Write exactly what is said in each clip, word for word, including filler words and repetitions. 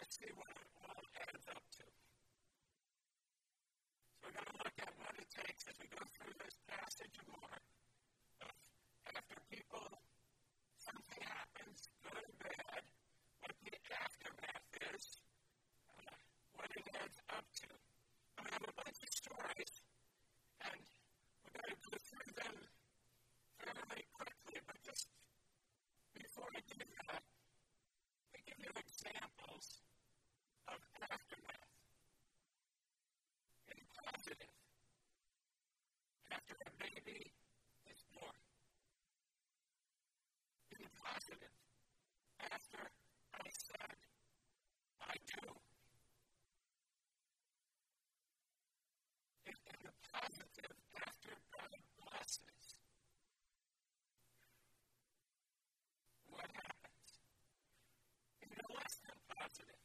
see what it all adds up to. So we're going to look at what it takes as we go through this passage and more. Of after people, something happens, good or bad, what the aftermath is, uh, what it adds up to. And we have a bunch of stories, and we're going to go through them fairly quickly, but just before we do that, we give you examples of aftermath. In positive, after a baby is born. In positive, after I said, I do. In, in the positive, after God blesses, what happens? In the less than positive,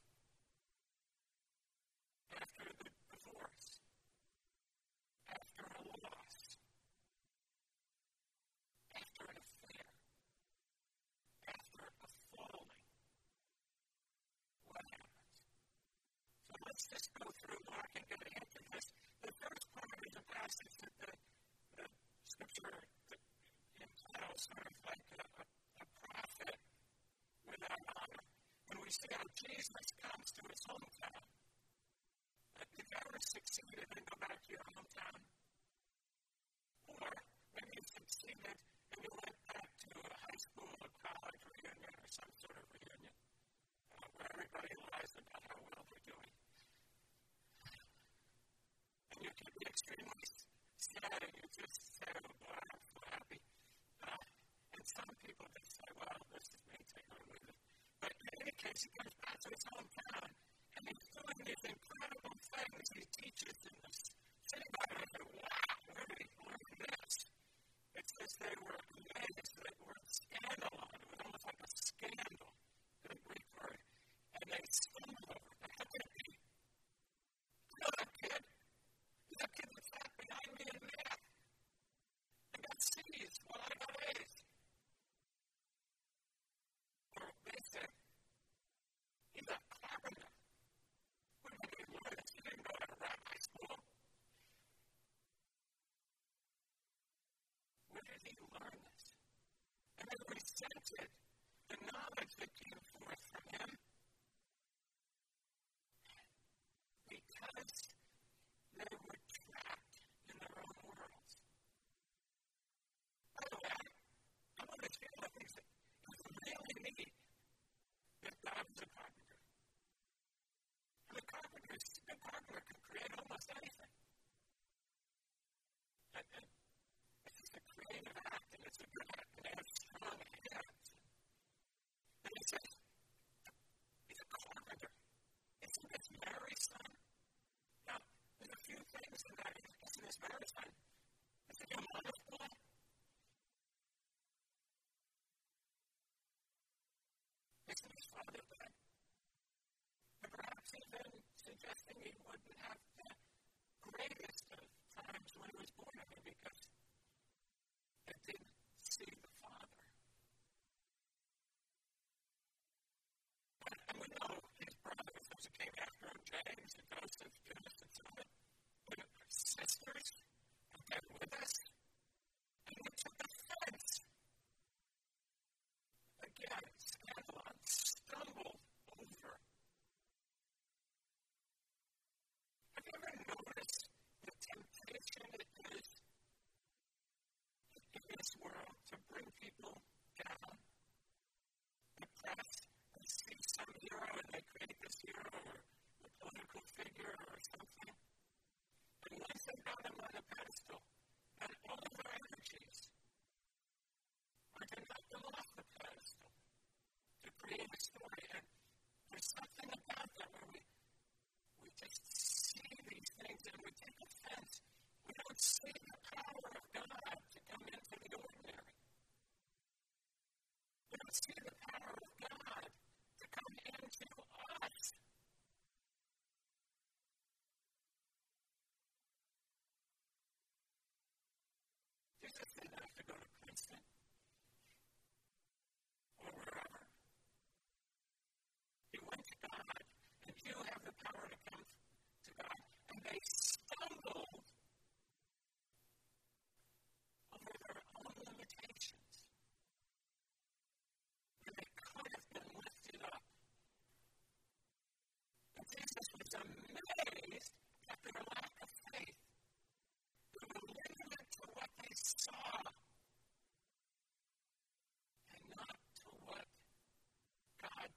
after the divorce, after a loss, after an affair, after a falling, what happens? So let's just go through Mark and get into this. The first part of the passage that the, the scripture entails sort of like a, a, a prophet without honor. And we see how Jesus comes to his hometown. If you've ever succeeded and go back to your hometown, or when you succeeded and you went back to a high school or college reunion or some sort of reunion, uh, where everybody lies about how well they're doing. And you can be extremely sad and you just say, oh boy, I'm so happy. Uh, and some people just say, well, this is me, take it or leave it. But in any case, he comes back to his hometown and he's doing these incredible things. He teaches in this synagogue, and I go, wow, where did he learn this? It says they were amazed, they were scandalized. It was almost like a scandal, the Greek word. And they stumbled over it. How could it be? You know that kid? That kid was sat behind me in math. I got C's while I got A's. Or they said, he's a carpenter. Where did he learn this? He didn't go to rabbi school. Where did he learn this? And they resented the knowledge that came forth from him because they were trapped in their own worlds. By the way, I want to share the things that you really need if God is a carpenter. And the carpenter, the carpenter can create almost anything. And, and it's just a creative act, and it's a good act, and they have strong hands. And he says, he's a carpenter. Isn't this Mary's son? Now, there's a few things in that. Isn't this Mary's son? Is it your mother's boy? Isn't his father dead? And perhaps even suggesting he wouldn't have the greatest of times when he was born, I mean, because they didn't see the father. And, and we know his brothers, those who came after him, James and Joseph, Judas, and so on, but sisters, and they're with us, and we took offense. Again, scandalon, stumbled over. Have you ever noticed the temptation it is in this world to bring people down, depress, and see some hero, and they create this hero or a political figure or something,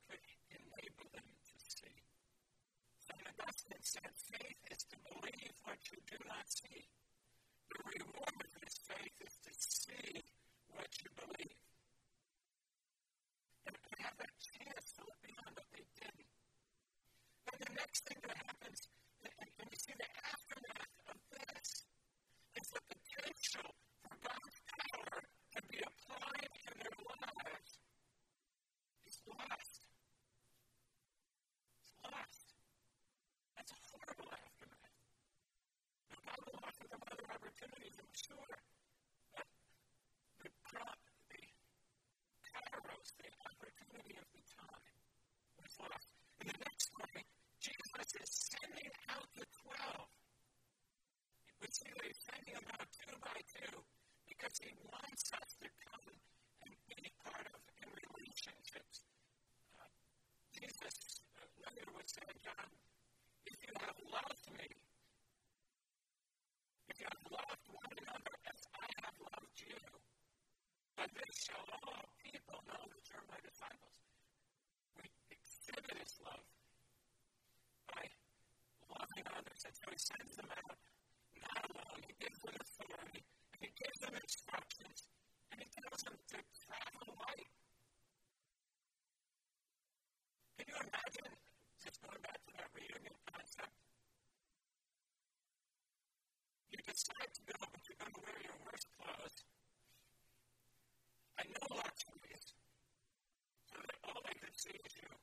could enable them to see. Saint Augustine said, faith is to believe what you do not see. The reward of this faith is to see what you believe. And they have that chance to look beyond what they didn't. And the next thing that happens, and, and you see the aftermath of this, is the potential for God's power to be applied in their lives is lost. It's lost. That's a horrible aftermath. Now, God will offer them other opportunities, I'm sure. But the crop, the kairos, the opportunity of the time was lost. In the next point, Jesus is sending out the twelve. We see that he's sending them out two by two because he wants us to come and be part of in relationships. Uh, Jesus uh, later would say, John, if you have loved me, if you have loved one another as I have loved you, by this shall all people know that you're my disciples. We exhibit his love by loving others, and so he sends them out not alone. He gives them authority, and he gives them instructions, and he tells them to travel light. Can you imagine, just going back to that reunion concept, you decide to go, but you're going to wear your worst clothes, and no luxuries, so that all they can see is you.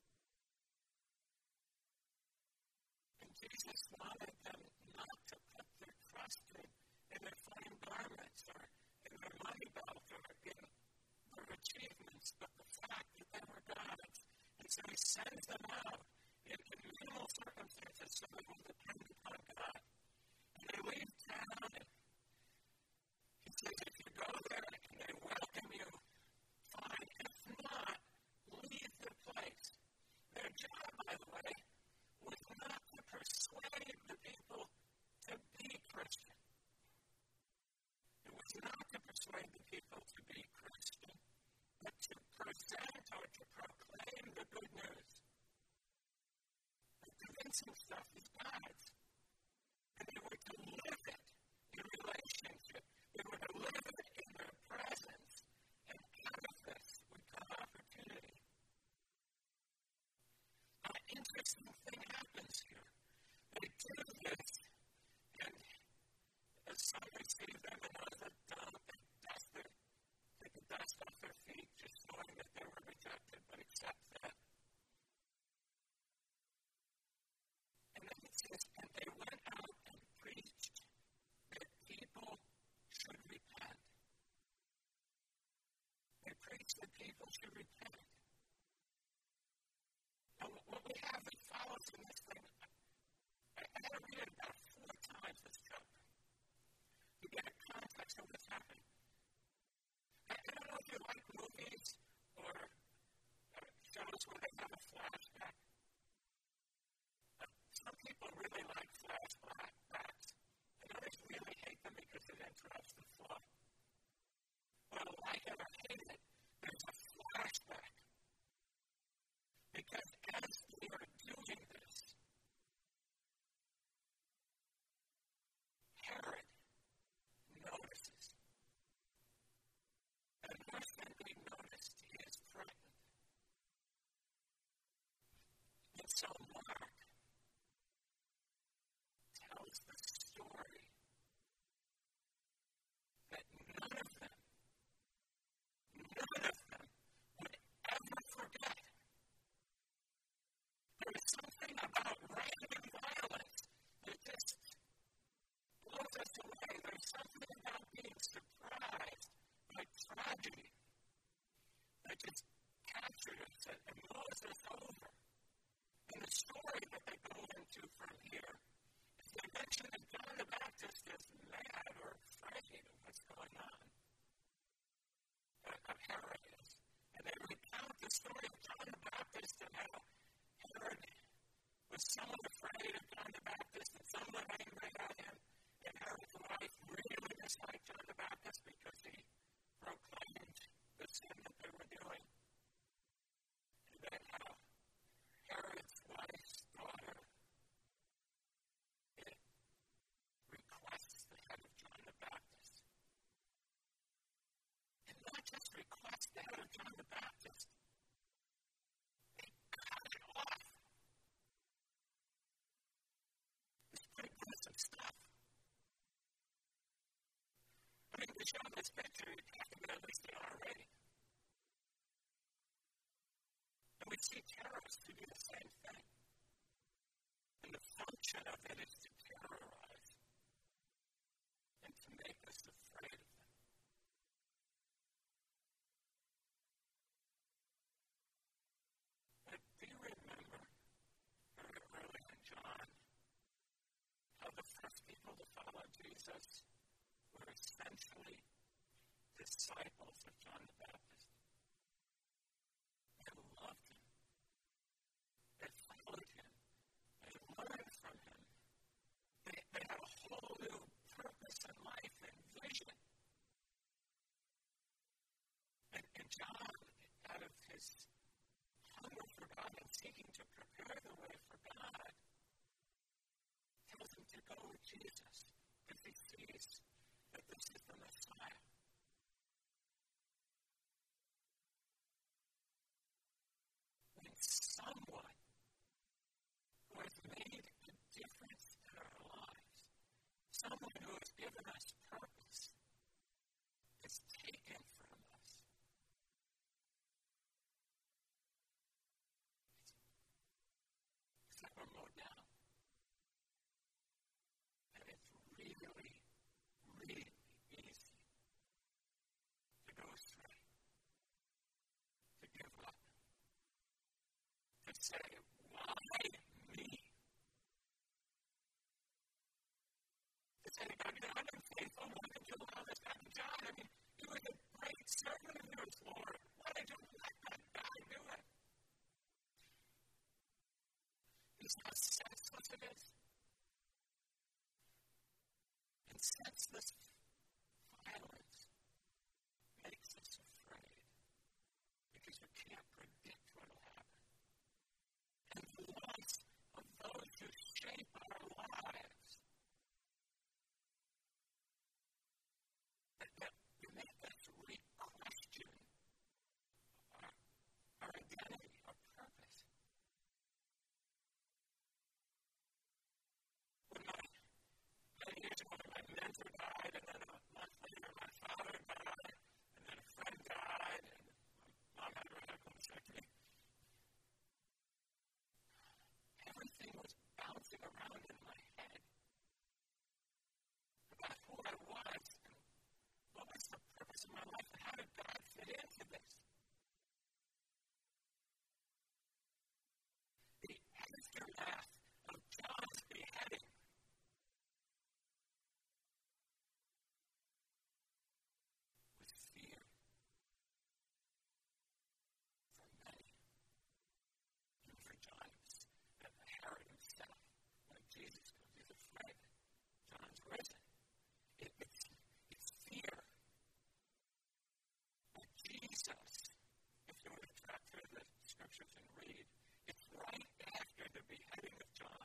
And Jesus wanted them not to put their trust in, in their fine garments or in their money belt or in their achievements, but the fact that they were God's. And so he sends them out in, in minimal circumstances so they will depend upon God. And they leave town, and he says, if you go there and they welcome you, fine. If not, leave the place. Their job, by the way, was not to persuade the people to be Christian. It was not to persuade the people to be Christian, but to present or to proclaim the good news. The convincing stuff is God's. And they were to live it in relationship. They were to live it in their presence. And out of this would come opportunity. An interesting thing happens here. They do this, and as some receive them and others don't, they dust their, take the dust off their feet, just knowing that they were rejected, but accept that. And then it says, and they went out and preached that people should repent. They preached that people should repent. Now, what we have that follows in this thing, I, I had to read it about four times this chapter to get a context of what's happening. I, I don't know if you like movies or uh, shows where they have a flashback. Uh, some people really like flashbacks, and others really hate them because it interrupts the flow. Well, like it or hate it, there's a flashback. Because as we are doing this, Herod notices. And worse than being noticed, he is threatened. And so Mark tells the story that none of them, none of them would ever forget. There is something about random violence that just blows us away. There's something about being surprised by tragedy that just captures us and blows us over. And the story that they go into from here is they mention that John the Baptist is mad or afraid of what's going on. Uh, Herod is. And they recount the story of John the Baptist and how Herod was somewhat afraid of John the Baptist and somewhat angry at him. And Herod's wife really disliked John the Baptist because he proclaimed the sin that they were doing. And then show this picture, you have to be at least an R rating. And we see terrorists to do the same thing. And the function of it is to terrorize and to make us afraid of them. But do you remember very early in John how the first people to follow Jesus were essentially disciples of John the Baptist? They loved him. They followed him. They learned from him. They, they had a whole new purpose in life and vision. And, and John, out of his hunger for God and seeking to prepare the way for God, tells him to go with Jesus because he sees that this is the Messiah. When someone who has made a difference in our lives, someone who has given us purpose, is taken from us, it's like we're mowed down. And it's really, really easy to go astray, to give up, to say, why me? To say to God, you know, I've been faithful, why did you allow this to happen to John? I mean, he was a great servant of yours, Lord. Why did you let that guy do it? You see how senseless it is? And senseless violence makes us afraid because we can't predict what will happen. And the loss of those who shape our lives, that, that we make us re-question our, our identity, our purpose. When my, many years ago, when my mentor died, and then a month later, my father died, and then a friend died, and my mom had a radical mastectomy. Everything was bouncing around in my head about who I was and what was the purpose of my life and how did God fit into this. The aftermath of John's beheading was fear for many. And for John, and Herod himself, when Jesus comes, he's afraid. John's risen. It, it's, it's fear. But Jesus, if you were to track through the scriptures and read, it's right after the beheading of John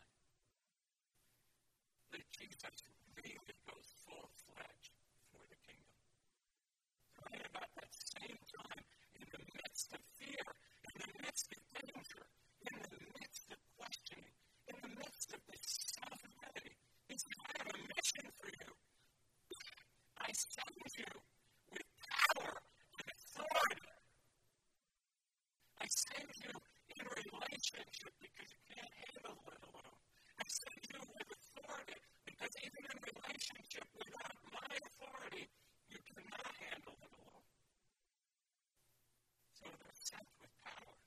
that Jesus really goes full-fledged for the kingdom. Right about that same time, in the midst of fear, in the midst of danger, in the midst of questioning, in the midst of this self-identity, he says, I have a mission for you. I send you with power and authority. I send you in relationship because you can't handle it alone. I send you with authority because even in relationship without my authority, you cannot handle it alone. So they're sent with power.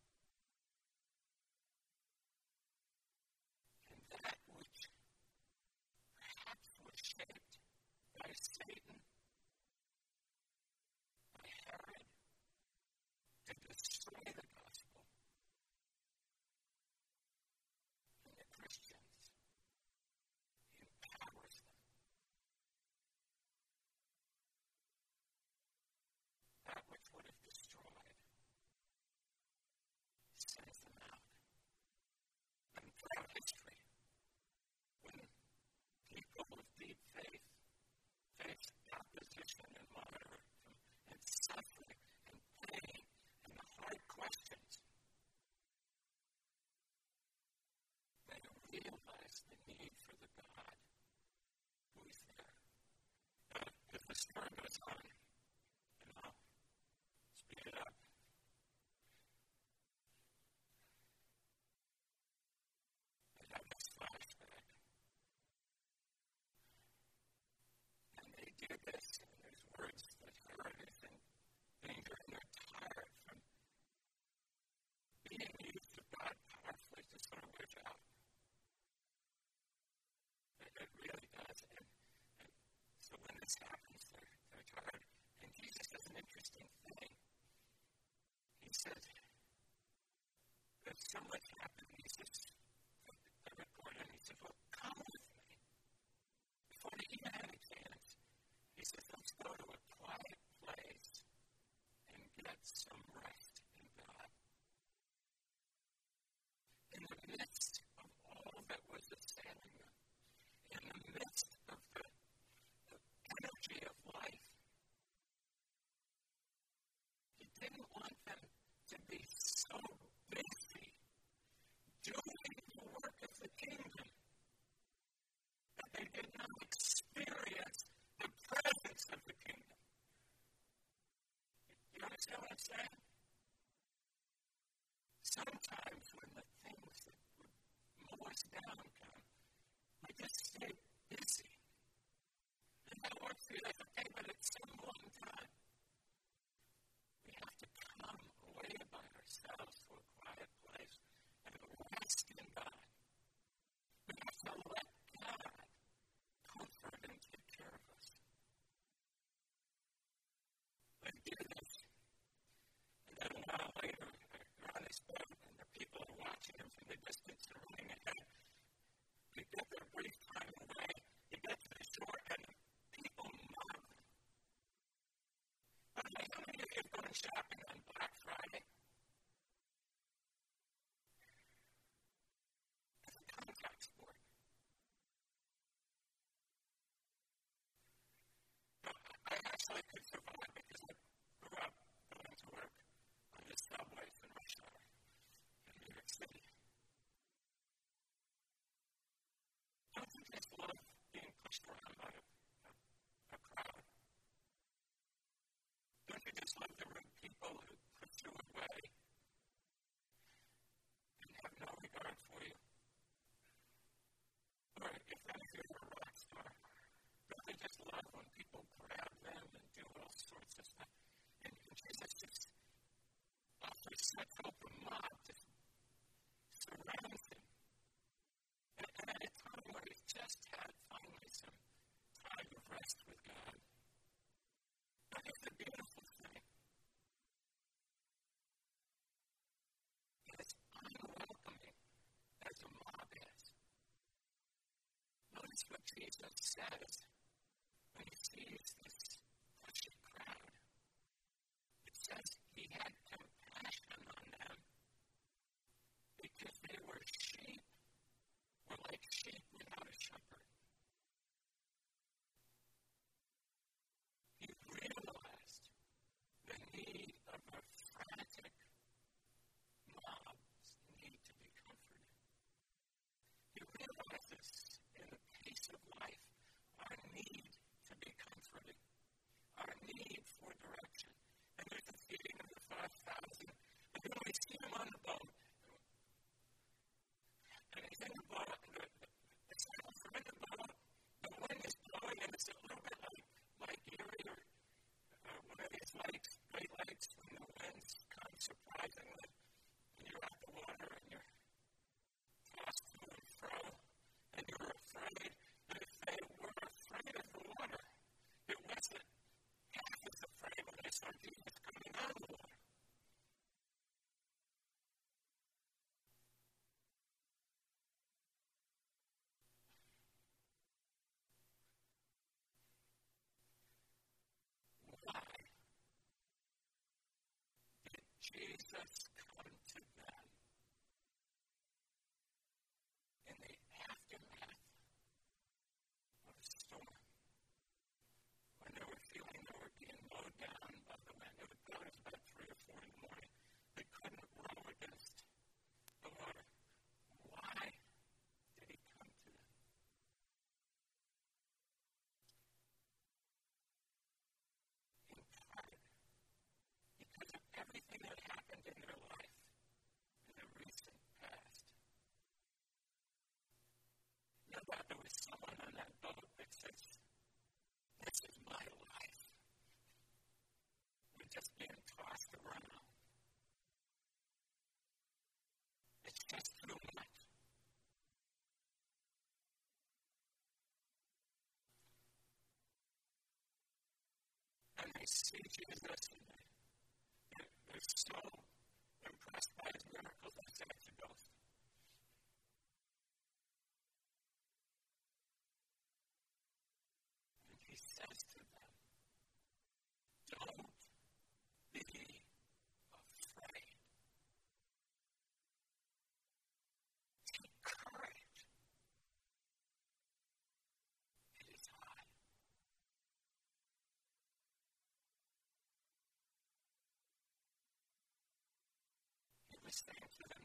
And that which perhaps was shaped by Satan, by Herod, to destroy the gospel and the Christians, he empowers them. That which would have destroyed sends them out. And throughout history, when people with deep faith face opposition and martyrdom and suffering and pain and the hard questions, they realize the need for the God who is there. Uh, if the storm goes on, and I'll speed it up. They have this flashback. And they do this, and there's words that hurt us and danger, and they're tired from being used of God powerfully to sort of wish out. It, it really does. And, and so when this happens, they're, they're tired. And Jesus does an interesting thing. He says, there's so much happened. He says, I record him, he says, well, come with me. Before they even had a chance, he says, let's go to a quiet place and get some rest in God. In the midst of all that was assailing them, in the midst of the, the energy of life, he didn't want them to be so busy doing the work of the kingdom that they did not experience the presence of the kingdom. You understand what I'm saying? Sometimes when the things that would mow us down come, we just stay busy. And that works for you. That's okay, but at some one time, we have to come away by ourselves to a quiet place and rest in God. We have to let God comfort and take care of us. They do this. And then a while later, they're on this boat, and the people are watching them from the distance and running ahead. They get their brief time away. They get to the shore, and the people mob them. By the way, how many of you have gone shopping on Black Friday? It's a contact sport. Now, I actually could survive because I grew up going to work on the subways in rush hour in New York City. Don't you just love being pushed around by a, a, a crowd? Don't you just love the rude people who push you away and have no regard for you? Or if any of you are a rock star, don't they just love when people grab them and do all sorts of stuff? And, and Jesus just offers such hope, a mob just surrounds him. And, and at a time where he's just had finally some time of rest with God. That is a beautiful thing. It's unwelcoming as a mob is. Notice what Jesus says when he sees this pushy crowd. It says he had compassion on them because they were sheep, were like sheep without a shepherd. He realized the need of a frantic mob's need to be comforted. He realizes in the pace of life our need to be comforted, our need for direction. And there's the feeding of the five thousand. And then we see him on the boat. And he's in the boat. The, the, the sound from in the boat, the wind is blowing, and it's a little bit like Lake Erie or uh, one of these lakes, Great Lakes, when the winds come surprisingly, and you're out the water and you're tossed to and fro, and you're afraid. And if they were afraid of the water, it wasn't half as afraid when they saw Jesus coming out of the water. Why did Jesus come to them in the aftermath of a storm? When they were feeling they were being mowed down by the wind. It was probably about three or four in the morning. They couldn't row against the water. Why did he come to them? just through life. And they see Jesus, and they're, they're so impressed by his miracles, they say it's a ghost. And he says to them, don't be afraid. Take courage. It is I. He was saying to them,